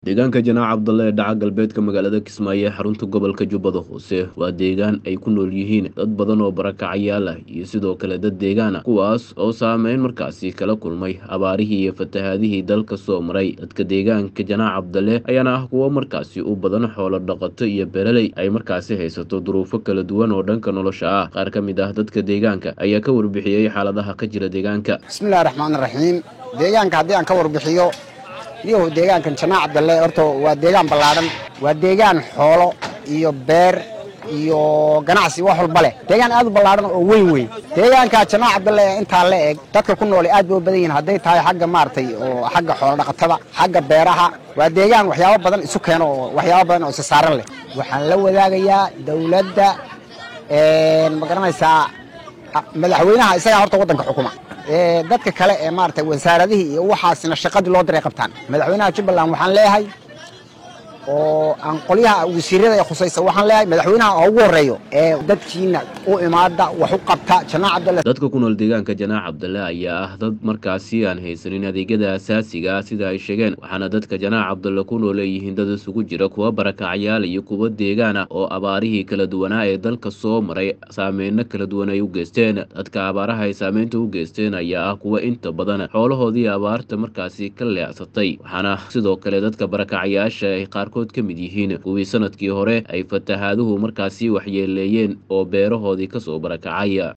deegaanka Janaac Cabdalle ee dhaca galbeedka magaalada Kismaayo ee xarunta gobolka Jubbada Hoose waa deegaan ay ku nool yihiin dad badan oo barakacayaal ah iyo sidoo kale dad deegaan ah kuwaas oo saameyn markaasi kala kulmay abaarihii iyo fatahaadihii dalka soo maray. Dadka deegaanka Janaac Cabdalle ayaana ah kuwo markaasi u badan xoolo dhaqato iyo beeraley ay markaasi haysato duruufo kala duwan oo dhanka nolosha ah. Qaar ka mid ah dadka deegaanka ayaa ka warbixiyay xaaladaha ka jira deegaanka. Bismillahir Rahmaanir Rahiim. Deegaanka haddii aan ka warbixiyo deegaankan Janaac Cabdalle horta waa deegaan ballaaran, waa deegaan xoolo iyo beer iyo ganacsi wax walba leh. Deegaan aad u ballaaran oo weyn. Deegaanka Janaac Cabdalle inta la eeg dadka ku nool aad u badan yihiin hadday tahay xagga maartay oo xagga xoolo dhaqatada, xagga beeraha. Waa deegaan waxyaabo badan isu keeno oo waxyaabo badan oo saaran leh. Waxaan la wadaagayaa dawladda ma garanaysaa madaxweynaha isaga horta wadanka xukuma dadka kale ee maartay wasaaradihii iyo waxaasina shaqadii loo diray qabtaan. Madaxweynaha Jubbaland waxaan leeyahay oo aan qoliyaha wasiirada ay khusaysa waxaan leeyahay madaxweynaha ugu horeeyo ee dadkiina u imaada wax u qabta Janaac Cabdalle. Dadka ku nool deegaanka Janaac Cabdalle ayaa ah dad markaasi aan haysanin adeegyada aasaasiga ah sida ay sheegeen, waxaana dadka Janaac Cabdalle ku nool yihiin dad isugu jira kuwa barakacayaal iyo kuwa deegaan ah oo abaarihii kala duwanaa ee dalka soo maray saameeyna kala duwan ay u geysteen. Dadka abaaraha ay saameynta u geysteen ayaa ah kuwa inta badan xoolahoodii abaarta markaasi ka leexsatay, waxaana sidoo kale dadka barakacayaasha ay qaarkood ka mid yihiin kuwii sanadkii hore ay fatahaaduhu markaasi waxyeeleeyeen oo beerahoodii ka soo barakacaya.